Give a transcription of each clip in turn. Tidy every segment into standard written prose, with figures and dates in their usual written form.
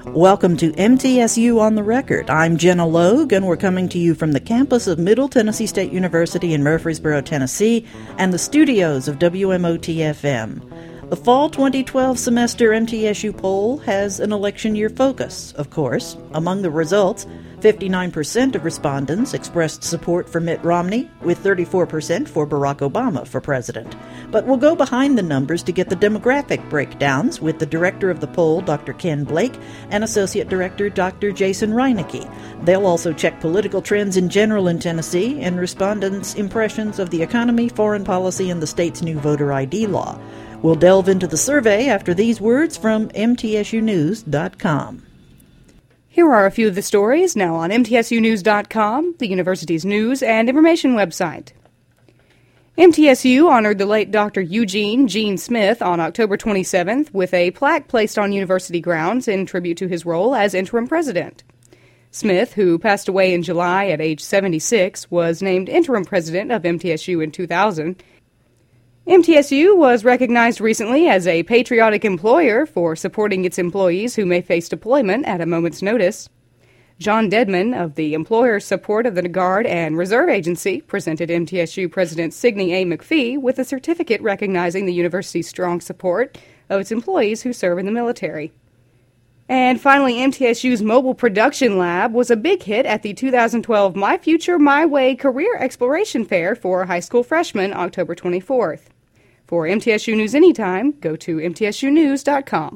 Welcome to MTSU On the Record. I'm Jenna Logue, and we're coming to you from the campus of Middle Tennessee State University in Murfreesboro, Tennessee, and the studios of WMOT-FM. The fall 2012 semester MTSU poll has an election year focus, of course. Among the results, 59% of respondents expressed support for Mitt Romney, with 34% for Barack Obama for president. But we'll go behind the numbers to get the demographic breakdowns with the director of the poll, Dr. Ken Blake, and Associate Director Dr. Jason Reinecke. They'll also check political trends in general in Tennessee and respondents' impressions of the economy, foreign policy, and the state's new voter ID law. We'll delve into the survey after these words from MTSUnews.com. Here are a few of the stories now on MTSUnews.com, the university's news and information website. MTSU honored the late Dr. Eugene Gene Smith on October 27th with a plaque placed on university grounds in tribute to his role as interim president. Smith, who passed away in July at age 76, was named interim president of MTSU in 2000. MTSU was recognized recently as a patriotic employer for supporting its employees who may face deployment at a moment's notice. John Dedman of the Employer Support of the Guard and Reserve Agency presented MTSU President Signe A. McPhee with a certificate recognizing the university's strong support of its employees who serve in the military. And finally, MTSU's Mobile Production Lab was a big hit at the 2012 My Future, My Way Career Exploration Fair for high school freshmen October 24th. For MTSU News Anytime, go to MTSUnews.com.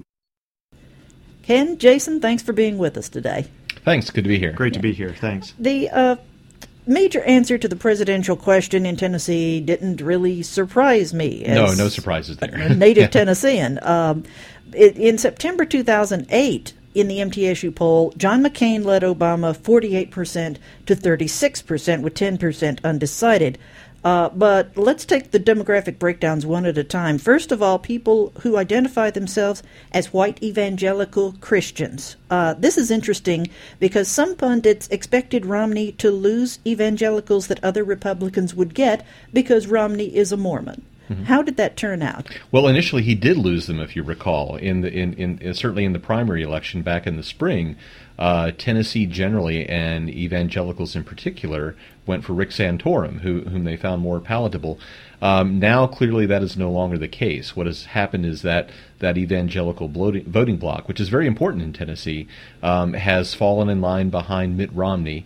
Ken, Jason, thanks for being with us today. Thanks. Good to be here. Great to be here. Thanks. The major answer to the presidential question in Tennessee didn't really surprise me. No surprises there. A native Tennessean. In September 2008, in the MTSU poll, John McCain led Obama 48% to 36%, with 10% undecided. But let's take the demographic breakdowns one at a time. First of all, people who identify themselves as white evangelical Christians. This is interesting because some pundits expected Romney to lose evangelicals that other Republicans would get because Romney is a Mormon. Mm-hmm. How did that turn out? Well, initially he did lose them, if you recall, certainly in the primary election back in the spring. Tennessee generally, and evangelicals in particular, went for Rick Santorum, whom they found more palatable. Now, clearly, that is no longer the case. What has happened is that evangelical voting bloc, which is very important in Tennessee, has fallen in line behind Mitt Romney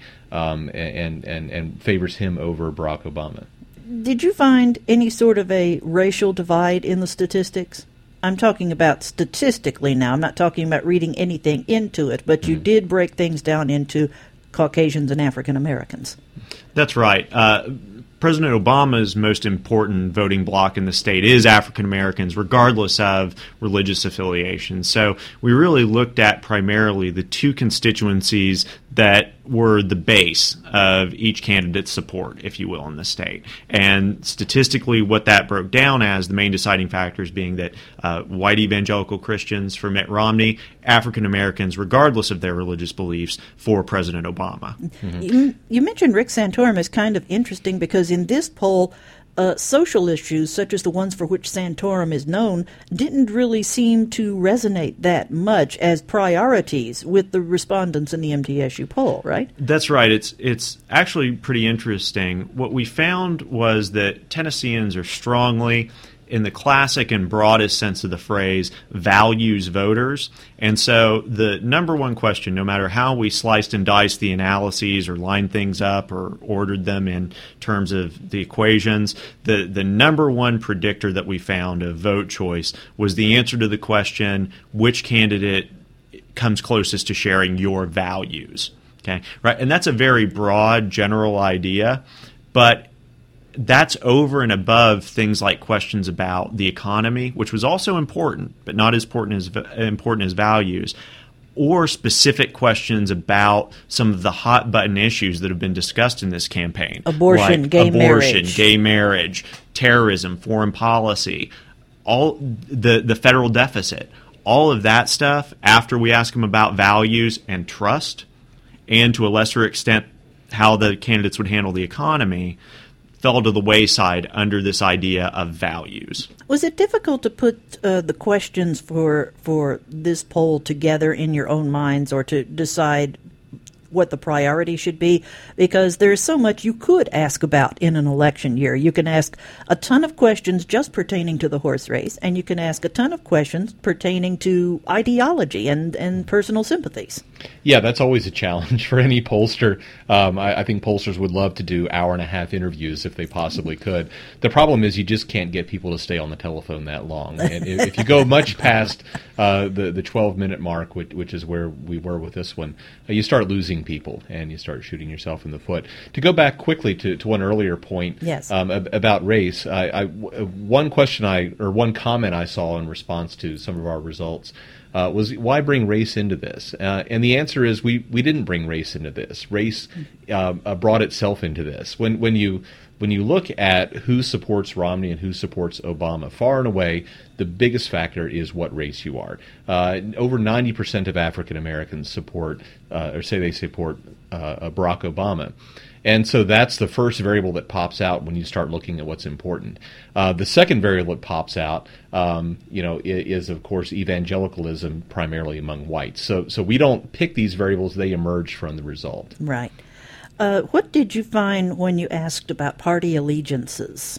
and favors him over Barack Obama. Did you find any sort of a racial divide in the statistics? I'm talking about statistically now. I'm not talking about reading anything into it, but you did break things down into Caucasians and African Americans. That's right. President Obama's most important voting bloc in the state is African Americans, regardless of religious affiliation. So we really looked at primarily the two constituencies that were the base of each candidate's support, if you will, in the state. And statistically, what that broke down as, the main deciding factors being that white evangelical Christians for Mitt Romney, African Americans, regardless of their religious beliefs, for President Obama. Mm-hmm. You mentioned Rick Santorum is kind of interesting because in this poll, social issues, such as the ones for which Santorum is known, didn't really seem to resonate that much as priorities with the respondents in the MTSU poll, right? That's right. It's actually pretty interesting. What we found was that Tennesseans are strongly, in the classic and broadest sense of the phrase, values voters. And so the number one question, no matter how we sliced and diced the analyses or lined things up or ordered them in terms of the equations, the number one predictor that we found of vote choice was the answer to the question, which candidate comes closest to sharing your values? Okay, right? And that's a very broad, general idea, but that's over and above things like questions about the economy, which was also important, but not as important as values, or specific questions about some of the hot button issues that have been discussed in this campaign. Abortion, like gay marriage, terrorism, foreign policy, all the federal deficit, all of that stuff. After we ask them about values and trust, and to a lesser extent how the candidates would handle the economy, fell to the wayside under this idea of values. Was it difficult to put the questions for this poll together in your own minds, or to decide what the priority should be? Because there's so much you could ask about in an election year. You can ask a ton of questions just pertaining to the horse race, and you can ask a ton of questions pertaining to ideology and personal sympathies. Yeah, that's always a challenge for any pollster. I think pollsters would love to do hour-and-a-half interviews if they possibly could. The problem is you just can't get people to stay on the telephone that long. And if you go much past the 12-minute mark, which is where we were with this one, you start losing people and you start shooting yourself in the foot. To go back quickly to one earlier point, yes, about race, one comment I saw in response to some of our results was, why bring race into this? And the answer is we didn't bring race into this. Race brought itself into this. When you look at who supports Romney and who supports Obama, far and away the biggest factor is what race you are. Over 90% of African Americans support or say they support Barack Obama. And so that's the first variable that pops out when you start looking at what's important. The second variable that pops out, is of course evangelicalism, primarily among whites. So we don't pick these variables; they emerge from the result. Right. What did you find when you asked about party allegiances?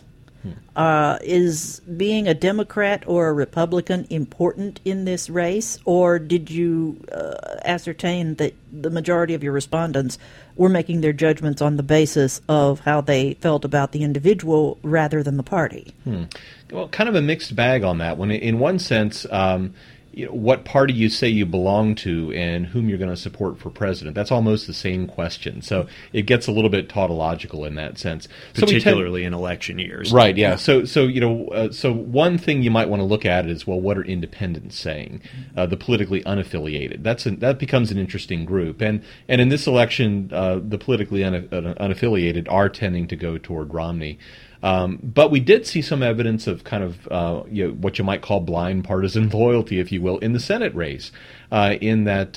Is being a Democrat or a Republican important in this race, or did you ascertain that the majority of your respondents were making their judgments on the basis of how they felt about the individual rather than the party? Well, kind of a mixed bag on that one. In one sense, what party you say you belong to and whom you're going to support for president, that's almost the same question. So it gets a little bit tautological in that sense. Particularly in election years. Right, yeah. So one thing you might want to look at is, well, what are independents saying? The politically unaffiliated. That becomes an interesting group. And in this election, the politically unaffiliated are tending to go toward Romney. But we did see some evidence of kind of what you might call blind partisan loyalty, if you will, in the Senate race. In that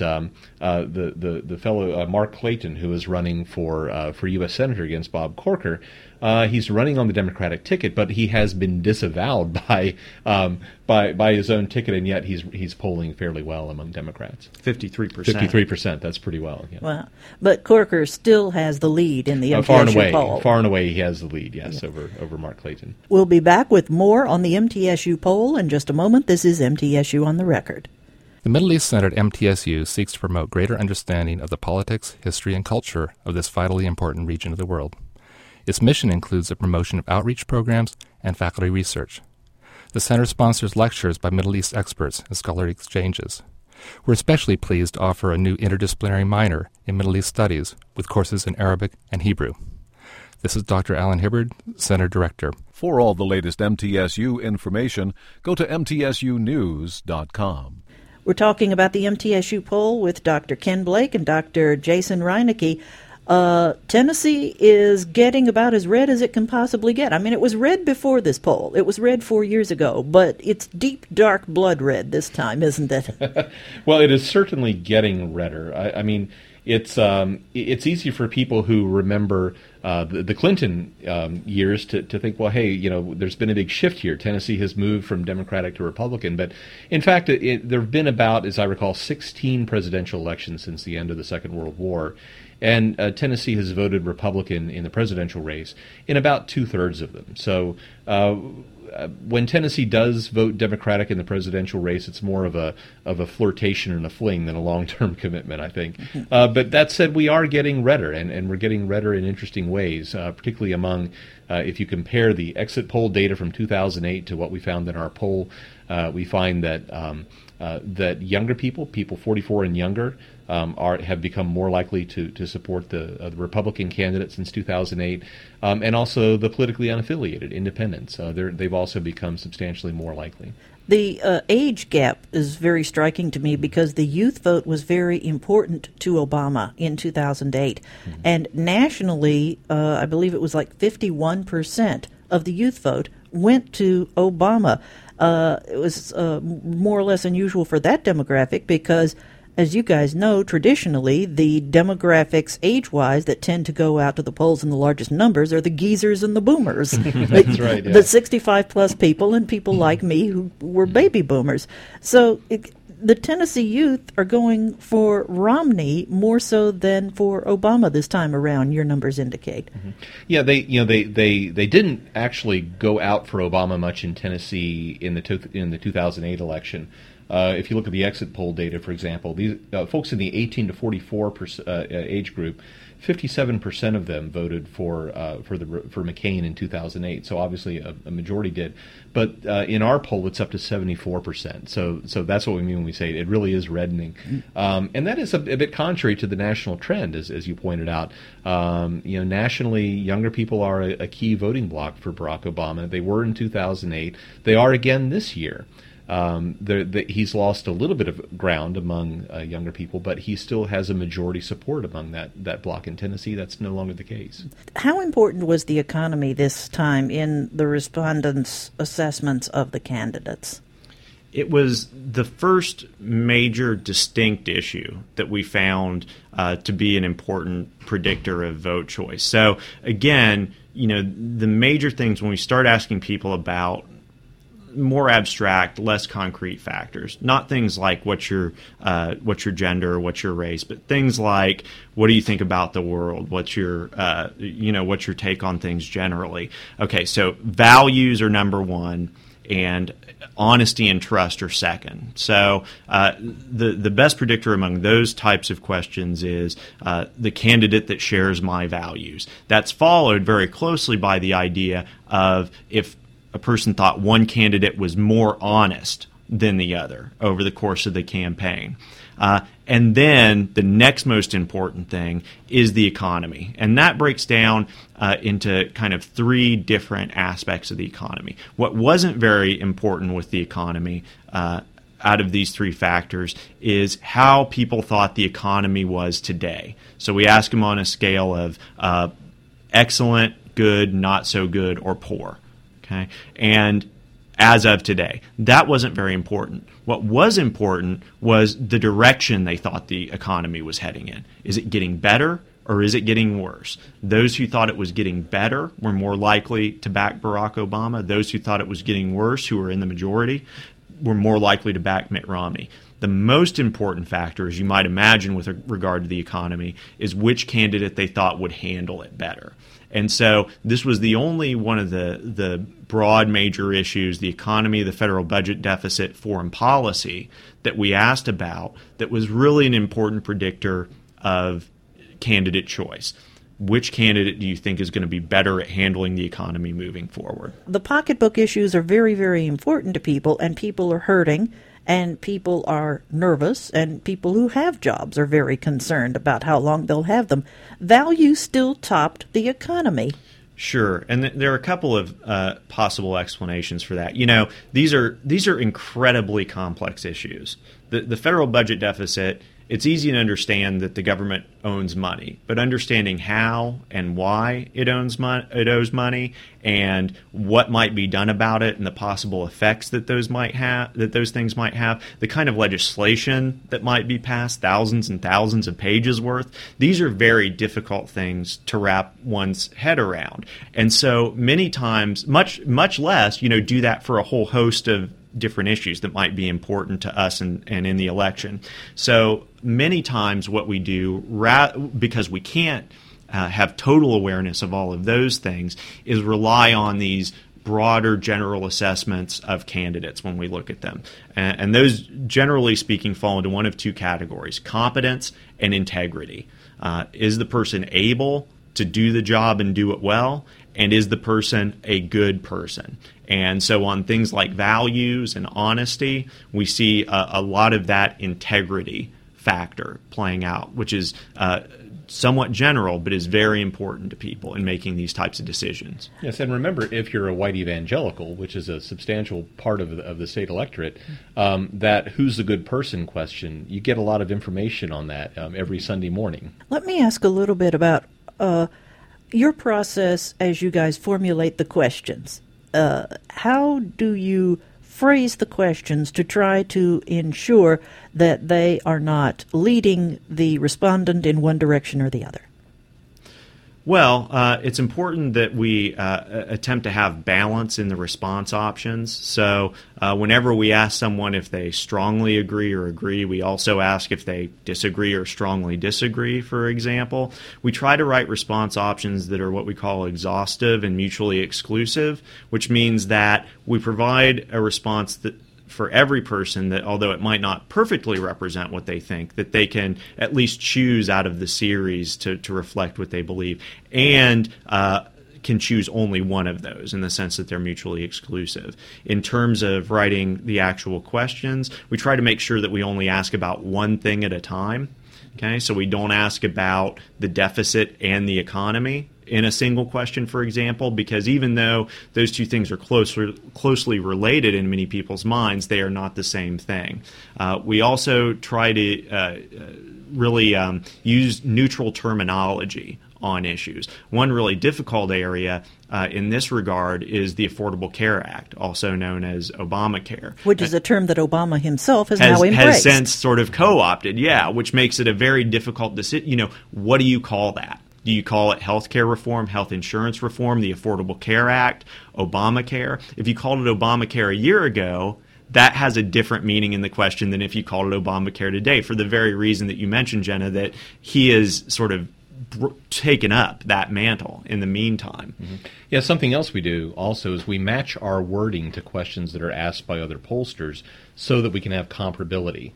the fellow Mark Clayton, who is running for U.S. Senator against Bob Corker, he's running on the Democratic ticket, but he has been disavowed by his own ticket, and yet he's polling fairly well among Democrats. 53%. 53%. That's pretty well. Yeah. Well, but Corker still has the lead in the MTSU poll. Far and away, he has the lead. Yes, over Mark Clayton. We'll be back with more on the MTSU poll in just a moment. This is MTSU on the Record. The Middle East Center at MTSU seeks to promote greater understanding of the politics, history, and culture of this vitally important region of the world. Its mission includes the promotion of outreach programs and faculty research. The center sponsors lectures by Middle East experts and scholarly exchanges. We're especially pleased to offer a new interdisciplinary minor in Middle East Studies with courses in Arabic and Hebrew. This is Dr. Alan Hibbard, Center Director. For all the latest MTSU information, go to mtsunews.com. We're talking about the MTSU poll with Dr. Ken Blake and Dr. Jason Reinecke. Tennessee is getting about as red as it can possibly get. I mean, it was red before this poll. It was red 4 years ago, but it's deep, dark blood red this time, isn't it? Well, it is certainly getting redder. I mean, it's easy for people who remember the Clinton years to think, well, hey, there's been a big shift here. Tennessee has moved from Democratic to Republican. But in fact, there have been about, as I recall, 16 presidential elections since the end of the Second World War. And Tennessee has voted Republican in the presidential race in about 2/3 of them. So when Tennessee does vote Democratic in the presidential race, it's more of a flirtation and a fling than a long-term commitment, I think. But that said, we are getting redder, and we're getting redder in interesting ways, particularly among, if you compare the exit poll data from 2008 to what we found in our poll, we find that that younger people 44 and younger, have become more likely to support the Republican candidate since 2008, and also the politically unaffiliated independents. They've also become substantially more likely. The age gap is very striking to me because the youth vote was very important to Obama in 2008. Mm-hmm. And nationally, I believe it was like 51% of the youth vote went to Obama. It was more or less unusual for that demographic because as you guys know, traditionally, the demographics age-wise that tend to go out to the polls in the largest numbers are the geezers and the boomers. That's right, yeah. The 65-plus people and people like me who were baby boomers. So the Tennessee youth are going for Romney more so than for Obama this time around, your numbers indicate. Mm-hmm. Yeah, they didn't actually go out for Obama much in Tennessee in the 2008 election. If you look at the exit poll data, for example, these folks in the 18 to 44 age group, 57% of them voted for McCain in 2008. So obviously a majority did, but in our poll it's up to 74%. So that's what we mean when we say it really is reddening, and that is a bit contrary to the national trend, as you pointed out. Nationally, younger people are a key voting bloc for Barack Obama. They were in 2008. They are again this year. He's lost a little bit of ground among younger people, but he still has a majority support among that bloc in Tennessee. That's no longer the case. How important was the economy this time in the respondents' assessments of the candidates? It was the first major distinct issue that we found to be an important predictor of vote choice. So again, the major things when we start asking people about more abstract, less concrete factors, not things like what's your gender, what's your race, but things like what do you think about the world, what's your what's your take on things generally. Okay, so values are number one, and honesty and trust are second. So the best predictor among those types of questions is the candidate that shares my values. That's followed very closely by the idea of if a person thought one candidate was more honest than the other over the course of the campaign. And then the next most important thing is the economy. And that breaks down into kind of three different aspects of the economy. What wasn't very important with the economy out of these three factors is how people thought the economy was today. So we ask them on a scale of excellent, good, not so good, or poor. Okay, and as of today, that wasn't very important. What was important was the direction they thought the economy was heading in. Is it getting better or is it getting worse? Those who thought it was getting better were more likely to back Barack Obama. Those who thought it was getting worse, who were in the majority, were more likely to back Mitt Romney. The most important factor, as you might imagine with regard to the economy, is which candidate they thought would handle it better. And so this was the only one of the broad major issues, the economy, the federal budget deficit, foreign policy, that we asked about that was really an important predictor of candidate choice. Which candidate do you think is going to be better at handling the economy moving forward? The pocketbook issues are very, very important to people, and people are hurting, and people are nervous, and people who have jobs are very concerned about how long they'll have them. Value still topped the economy. Sure, and there are a couple of possible explanations for that. These are incredibly complex issues. The federal budget deficit, it's easy to understand that the government owns money, but understanding how and why it owes money, and what might be done about it, and the possible effects that those things might have, the kind of legislation that might be passed, thousands and thousands of pages worth. These are very difficult things to wrap one's head around, and so many times, much less, do that for a whole host of different issues that might be important to us and in the election. So many times what we do, because we can't have total awareness of all of those things, is rely on these broader general assessments of candidates when we look at them. And those, generally speaking, fall into one of two categories: competence and integrity. Is the person able to do the job and do it well? And is the person a good person? And so on things like values and honesty, we see a lot of that integrity factor playing out, which is somewhat general, but is very important to people in making these types of decisions. Yes, and remember, if you're a white evangelical, which is a substantial part of the state electorate, that who's the good person question, you get a lot of information on that every Sunday morning. Let me ask a little bit about your process as you guys formulate the questions. How do you phrase the questions to try to ensure that they are not leading the respondent in one direction or the other? Well, it's important that we attempt to have balance in the response options. So whenever we ask someone if they strongly agree or agree, we also ask if they disagree or strongly disagree, for example. We try to write response options that are what we call exhaustive and mutually exclusive, which means that we provide a response that for every person that, although it might not perfectly represent what they think, that they can at least choose out of the series to reflect what they believe, and can choose only one of those in the sense that they're mutually exclusive. In terms of writing the actual questions, we try to make sure that we only ask about one thing at a time. Okay, so we don't ask about the deficit and the economy in a single question, for example, because even though those two things are closely related in many people's minds, they are not the same thing. We also try to really use neutral terminology on issues. One really difficult area in this regard is the Affordable Care Act, also known as Obamacare. Which is a term that Obama himself has now embraced. Has since sort of co-opted, which makes it a very difficult decision. What do you call that? Do you call it health care reform, health insurance reform, the Affordable Care Act, Obamacare? If you called it Obamacare a year ago, that has a different meaning in the question than if you called it Obamacare today, for the very reason that you mentioned, Jenna, that he has sort of taken up that mantle in the meantime. Mm-hmm. Yeah, something else we do also is we match our wording to questions that are asked by other pollsters so that we can have comparability.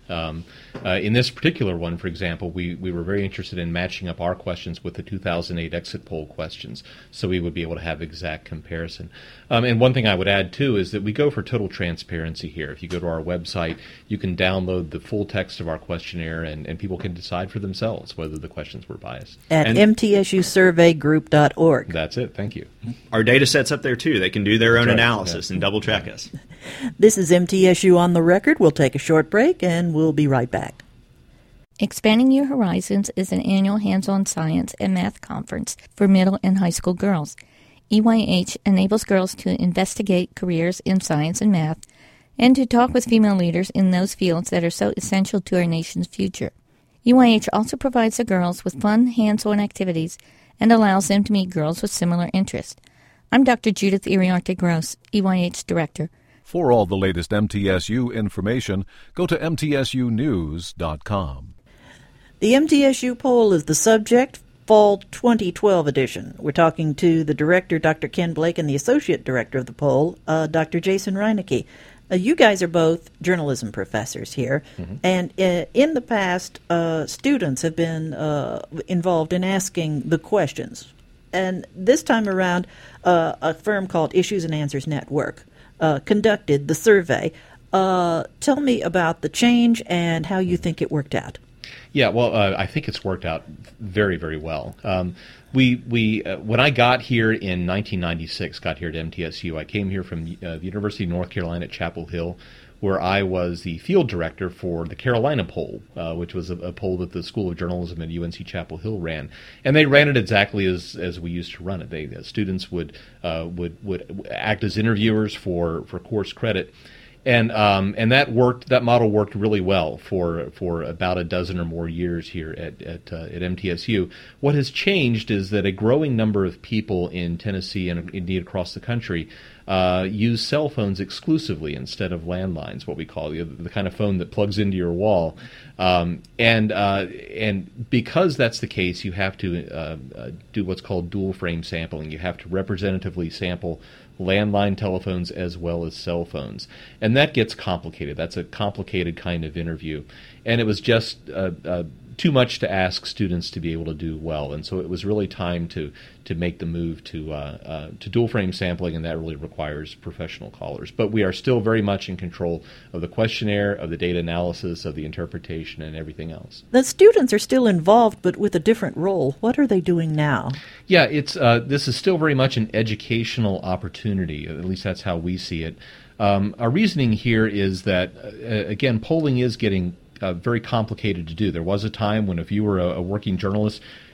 In this particular one, for example, we were very interested in matching up our questions with the 2008 exit poll questions so we would be able to have exact comparison. And one thing I would add, too, is that we go for total transparency here. If you go to our website, you can download the full text of our questionnaire, and people can decide for themselves whether the questions were biased. At mtsusurveygroup.org. That's it. Thank you. Our data set's up there, too. They can do their own analysis and double-check us. This is MTSU On the Record. We'll take a short break, and we'll be right back. Expanding Your Horizons is an annual hands-on science and math conference for middle and high school girls. EYH enables girls to investigate careers in science and math and to talk with female leaders in those fields that are so essential to our nation's future. EYH also provides the girls with fun, hands-on activities and allows them to meet girls with similar interests. I'm Dr. Judith Iriarte-Gross, EYH Director. For all the latest MTSU information, go to mtsunews.com. The MTSU poll is the subject, Fall 2012 edition. We're talking to the director, Dr. Ken Blake, and the associate director of the poll, Dr. Jason Reinecke. You guys are both journalism professors here, and in the past, students have been involved in asking the questions. And this time around, a firm called Issues and Answers Network conducted the survey. Tell me about the change and how you think it worked out. Yeah, well, I think it's worked out very, very well. When I got here in 1996, got here at MTSU, I came here from the University of North Carolina at Chapel Hill, where I was the field director for the Carolina poll, which was a poll that the School of Journalism at UNC Chapel Hill ran, and they ran it exactly as we used to run it. Students would act as interviewers for course credit. And that worked. That model worked really well for about a dozen or more years here at MTSU. What has changed is that a growing number of people in Tennessee and indeed across the country use cell phones exclusively instead of landlines, what we call the kind of phone that plugs into your wall. And because that's the case, you have to do what's called dual frame sampling. You have to representatively sample landline telephones as well as cell phones. And that gets complicated. That's a complicated kind of interview. And it was just too much to ask students to be able to do well. And so it was really time to make the move to dual frame sampling, and that really requires professional callers. But we are still very much in control of the questionnaire, of the data analysis, of the interpretation, and everything else. The students are still involved, but with a different role. What are they doing now? Yeah, this is still very much an educational opportunity. At least that's how we see it. Our reasoning here is that, again, polling is getting very complicated to do. There was a time when if you were a working journalist,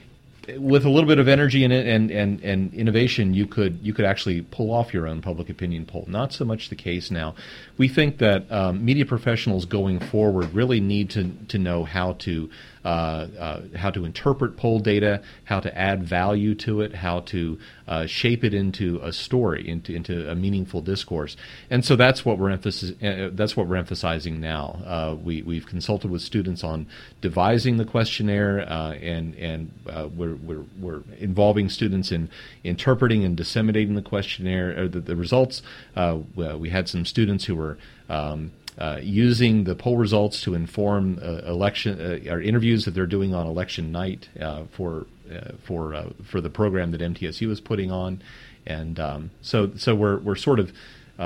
with a little bit of energy in it and innovation, you could actually pull off your own public opinion poll. Not so much the case now. We think that media professionals going forward really need to know how to interpret poll data, how to add value to it, how to shape it into a story, into a meaningful discourse. And so that's what we're emphasizing now. We've consulted with students on devising the questionnaire, and we're involving students in interpreting and disseminating the questionnaire, or the results. We had some students who were using the poll results to inform election or interviews that they're doing on election night for the program that MTSU is putting on, and so we're sort of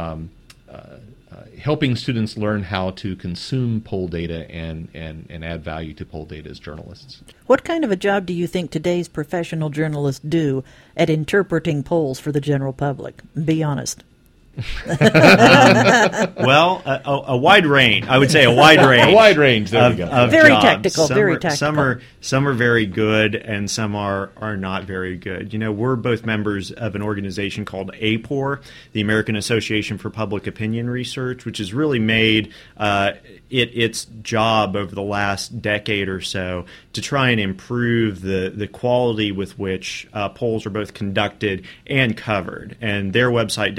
helping students learn how to consume poll data and add value to poll data as journalists. What kind of a job do you think today's professional journalists do at interpreting polls for the general public? Be honest. Well, a wide range. I would say a wide range. A wide range. There we go. Very jobs. technical. Very technical. Some are very good, and some are not very good. We're both members of an organization called APOR, the American Association for Public Opinion Research, which has really made its job over the last decade or so to try and improve the quality with which polls are both conducted and covered. And their website,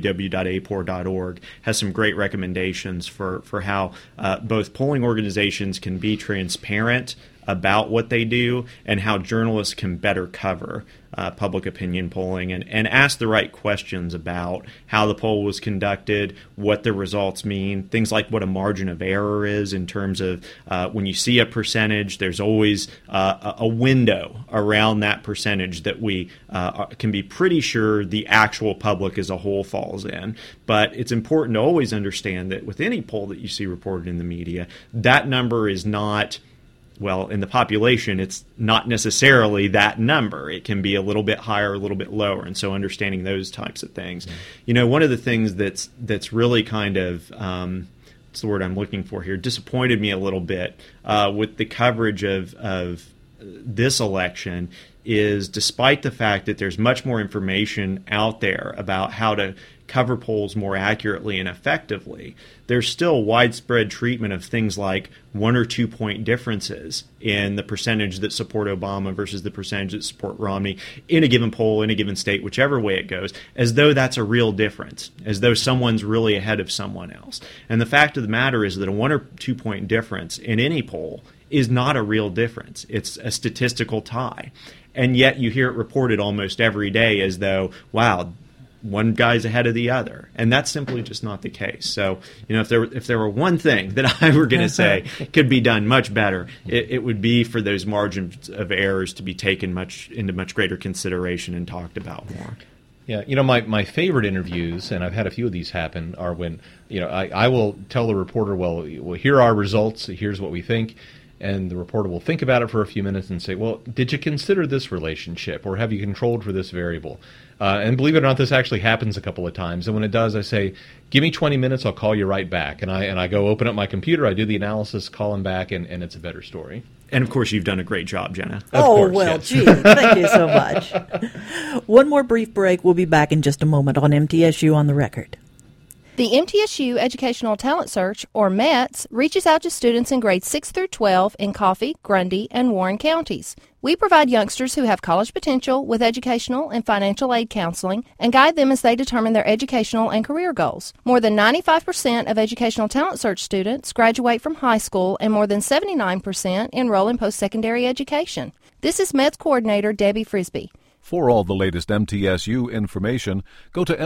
www.apor.org, has some great recommendations for how both polling organizations can be transparent about what they do and how journalists can better cover public opinion polling and ask the right questions about how the poll was conducted, what the results mean, things like what a margin of error is in terms of when you see a percentage, there's always a window around that percentage that we can be pretty sure the actual public as a whole falls in. But it's important to always understand that with any poll that you see reported in the media, that number is not, well, in the population, it's not necessarily that number. It can be a little bit higher, a little bit lower, and so understanding those types of things. Mm-hmm. One of the things that's really kind of, what's the word I'm looking for here, disappointed me a little bit with the coverage of this election is, despite the fact that there's much more information out there about how to cover polls more accurately and effectively, there's still widespread treatment of things like 1 or 2 point differences in the percentage that support Obama versus the percentage that support Romney in a given poll, in a given state, whichever way it goes, as though that's a real difference, as though someone's really ahead of someone else. And the fact of the matter is that a 1 or 2 point difference in any poll is not a real difference. It's a statistical tie. And yet you hear it reported almost every day as though, wow, one guy's ahead of the other, and that's simply just not the case. So, if there were one thing that I were going to say could be done much better, it would be for those margins of errors to be taken into much greater consideration and talked about more. Yeah, my favorite interviews, and I've had a few of these happen, are when I will tell the reporter, well, here are our results, here's what we think. And the reporter will think about it for a few minutes and say, well, did you consider this relationship, or have you controlled for this variable? And believe it or not, this actually happens a couple of times. And when it does, I say, give me 20 minutes, I'll call you right back. And I go open up my computer, I do the analysis, call him back, and it's a better story. And, of course, you've done a great job, Jenna. Gee, thank you so much. One more brief break. We'll be back in just a moment on MTSU on the Record. The MTSU Educational Talent Search, or METS, reaches out to students in grades 6 through 12 in Coffee, Grundy, and Warren counties. We provide youngsters who have college potential with educational and financial aid counseling and guide them as they determine their educational and career goals. More than 95% of Educational Talent Search students graduate from high school, and more than 79% enroll in post-secondary education. This is METS Coordinator Debbie Frisbee. For all the latest MTSU information, go to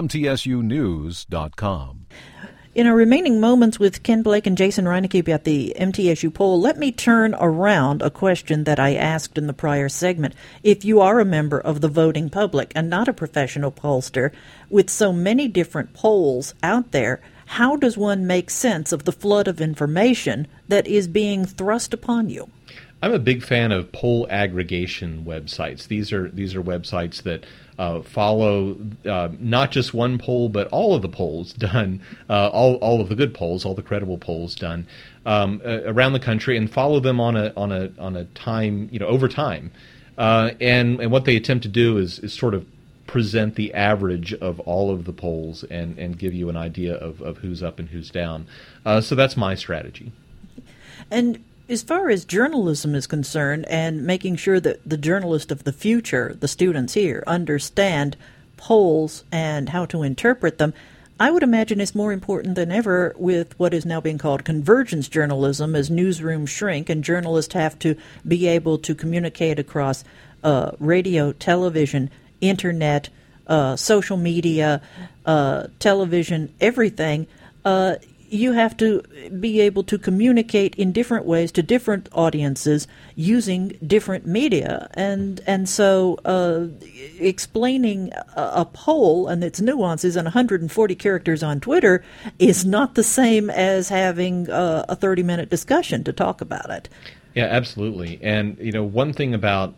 mtsunews.com. In our remaining moments with Ken Blake and Jason Reineke about the MTSU poll, let me turn around a question that I asked in the prior segment. If you are a member of the voting public and not a professional pollster, with so many different polls out there, how does one make sense of the flood of information that is being thrust upon you? I'm a big fan of poll aggregation websites. These are websites that follow not just one poll, but all of the polls done, all of the good polls, all the credible polls done around the country, and follow them on a time, over time. And what they attempt to do is sort of present the average of all of the polls and give you an idea of who's up and who's down. So that's my strategy. And as far as journalism is concerned, and making sure that the journalists of the future, the students here, understand polls and how to interpret them, I would imagine it's more important than ever with what is now being called convergence journalism, as newsrooms shrink and journalists have to be able to communicate across radio, television, internet, social media, television, everything. You have to be able to communicate in different ways to different audiences using different media. And so explaining a poll and its nuances in 140 characters on Twitter is not the same as having a 30-minute discussion to talk about it. Yeah, absolutely. And, one thing about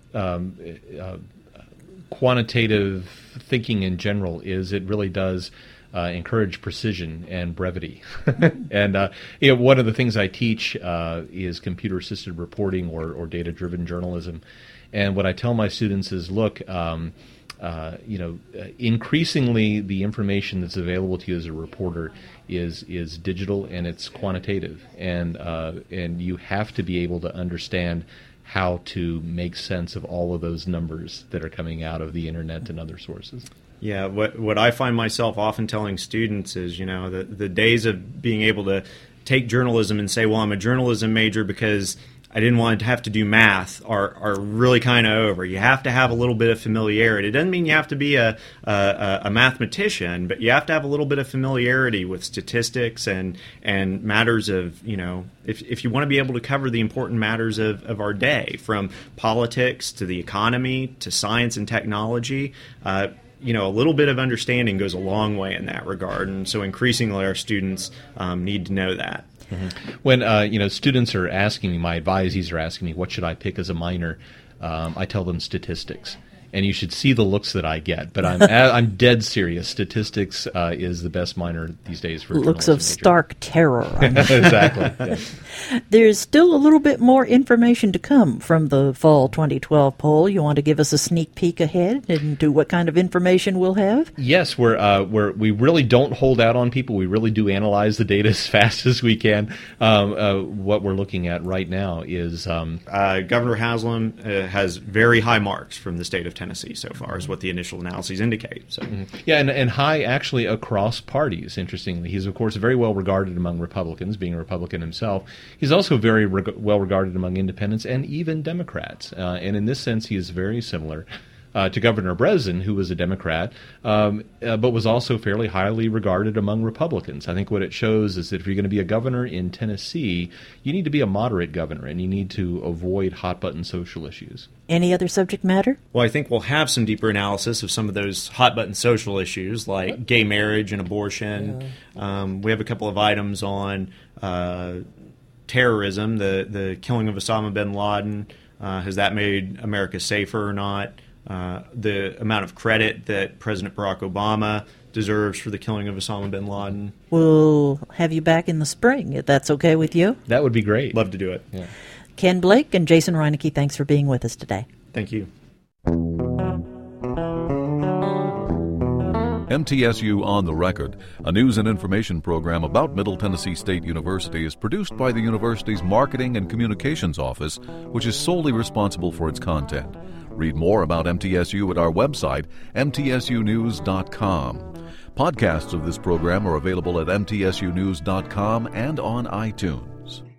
quantitative thinking in general is it really does encourage precision and brevity. And one of the things I teach is computer-assisted reporting or data-driven journalism. And what I tell my students is, look, increasingly the information that's available to you as a reporter is digital and it's quantitative, and you have to be able to understand how to make sense of all of those numbers that are coming out of the internet and other sources. Yeah, what I find myself often telling students is, the days of being able to take journalism and say, well, I'm a journalism major because I didn't want to have to do math are really kind of over. You have to have a little bit of familiarity. It doesn't mean you have to be a mathematician, but you have to have a little bit of familiarity with statistics and matters of, if you want to be able to cover the important matters of our day, from politics to the economy to science and technology. A little bit of understanding goes a long way in that regard, and so increasingly our students need to know that. Mm-hmm. When students are asking me, my advisees are asking me, what should I pick as a minor? I tell them statistics, and you should see the looks that I get. But I'm dead serious. Statistics is the best minor these days for looks of stark terror. Exactly. Yes. There's still a little bit more information to come from the fall 2012 poll. You want to give us a sneak peek ahead into what kind of information we'll have? Yes, we really don't hold out on people. We really do analyze the data as fast as we can. What we're looking at right now is Governor Haslam has very high marks from the state of Tennessee so far, is what the initial analyses indicate. So, yeah, and high actually across parties. Interestingly, he's of course very well regarded among Republicans, being a Republican himself. He's also very well regarded among independents and even Democrats. And in this sense, he is very similar to Governor Breslin, who was a Democrat, but was also fairly highly regarded among Republicans. I think what it shows is that if you're going to be a governor in Tennessee, you need to be a moderate governor, and you need to avoid hot-button social issues. Any other subject matter? Well, I think we'll have some deeper analysis of some of those hot-button social issues like gay marriage and abortion. We have a couple of items on terrorism, the killing of Osama bin Laden. Has that made America safer or not? The amount of credit that President Barack Obama deserves for the killing of Osama bin Laden. We'll have you back in the spring, if that's okay with you. That would be great. Love to do it. Yeah. Ken Blake and Jason Reineke, thanks for being with us today. Thank you. MTSU On the Record, a news and information program about Middle Tennessee State University, is produced by the university's Marketing and Communications Office, which is solely responsible for its content. Read more about MTSU at our website, mtsunews.com. Podcasts of this program are available at mtsunews.com and on iTunes.